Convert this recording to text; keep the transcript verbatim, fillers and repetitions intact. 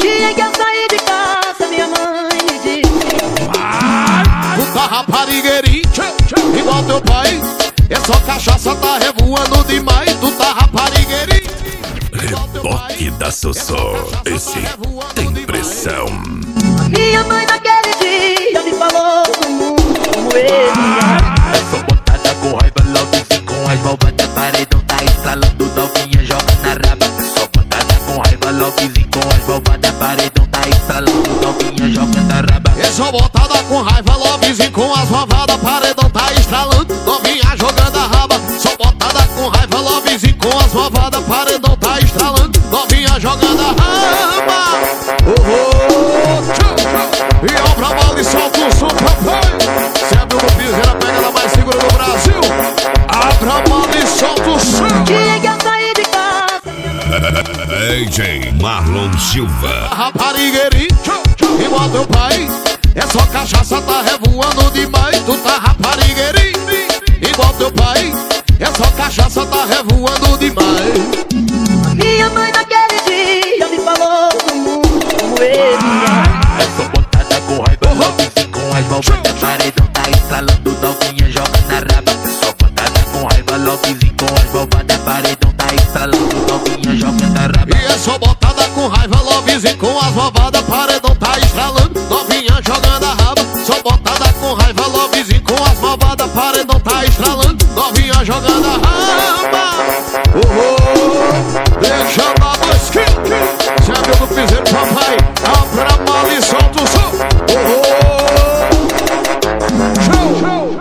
dia que eu saí de casa, minha mãe me disse: tu tá raparigueirinho, igual teu pai. É só cachaça, tá revoando demais. Tu tá raparigueirinho. Reboque da Sossô, esse tem pressão. Minha mãe naquele dia me falou do mundo como ele. É só botada com raiva, logo se com as malvadas. Paredão tá estralando, novinha joga na raba. É só botada com raiva, logo se com as malvadas. Paredão tá estralando, novinha joga na raba. É só botada com raiva, lovezinho com as malvadas. Paredão tá estralando, novinha jogando a raba. Só botada com raiva, lovezinho com as malvadas. Paredão tá estralando, novinha jogando a raba. Oh, oh, tchau, tchau. E é o Brabal de solta o som, papai. Se abre no piseiro, a pegada mais segura do Brasil. A Brabal de solta o som. Dia que eu saí de casa, D J Marlon Silva. Raparigueirinho, igual teu pai. É só cachaça, tá revoando demais. Tu tá raparigueirinho, igual teu pai. É só cachaça, tá revoando demais. minha mãe naquele dia me falou do mundo como ele. É só botada com raiva, logo se com as malvadas. Paredão tá estralando, novinha joga na raba. É só botada com raiva, logo se com as malvadas. Paredão tá estralando, novinha joga na raba. E é só botada com raiva, lovezinho com as malvadas. Paredão tá estralando, novinha jogando a raba. Só botada com raiva, lovezinho com as malvadas. Paredão tá estralando, novinha jogando a raba. Oh, oh.